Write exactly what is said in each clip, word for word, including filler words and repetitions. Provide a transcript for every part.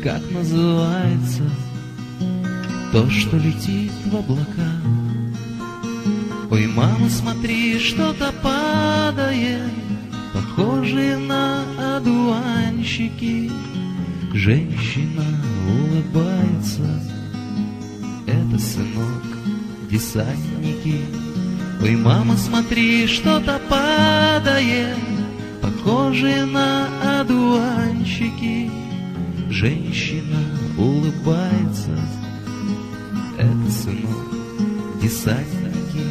как называется то, что летит в облака. Ой, мама, смотри, что-то падает, похожие на одуванчики. Женщина улыбается, это, сынок, десантники. Ой, мама, смотри, что-то падает, похожие на одуванчики. Женщина улыбается, это, сынок, десантники.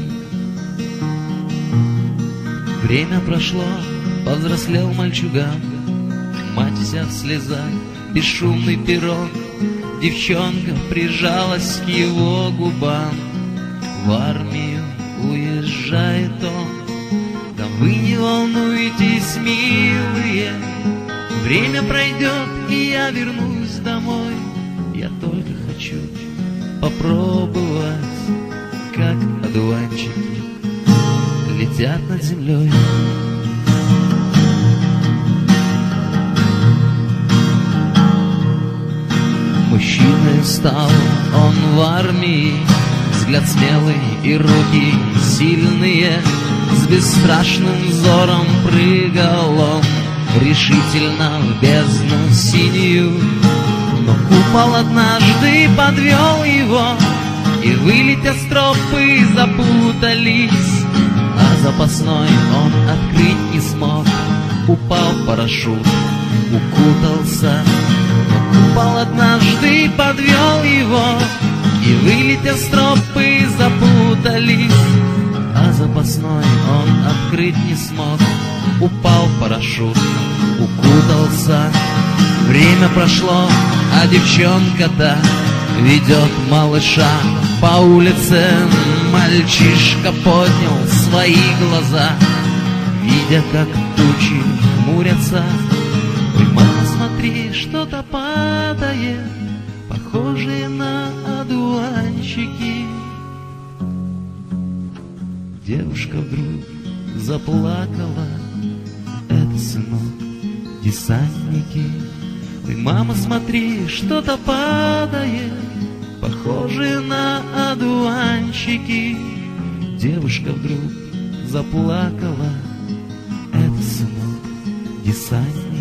Время прошло, повзрослел мальчуган, мать вся в слезах, бесшумный пирог. Девчонка прижалась к его губам. В армию уезжает он, да вы не волнуйтесь, милые, время пройдет, и я вернусь домой. Я только хочу попробовать, как одуванчики летят над землей. Мужчиной стал он в армии, взгляд смелый и руки сильные. С бесстрашным взором прыгал он решительно в бездну синюю. Но купол однажды подвел его, и, вылетя стропы, запутались. А запасной он открыть не смог, упал парашют, укутался. Купол однажды подвел его, и, вылетев стропы, запутались. А запасной он открыть не смог, упал парашют, укутался. Время прошло, а девчонка-то ведет малыша по улице. Мальчишка поднял свои глаза, видя, как тучи хмурятся. Ой, мама, смотри, что-то падает, похожие на одуванчики. Девушка вдруг заплакала, это, сынок, десантники. Ой, мама, смотри, что-то падает, похожие на одуванчики. Девушка вдруг заплакала, это, сынок, десантники.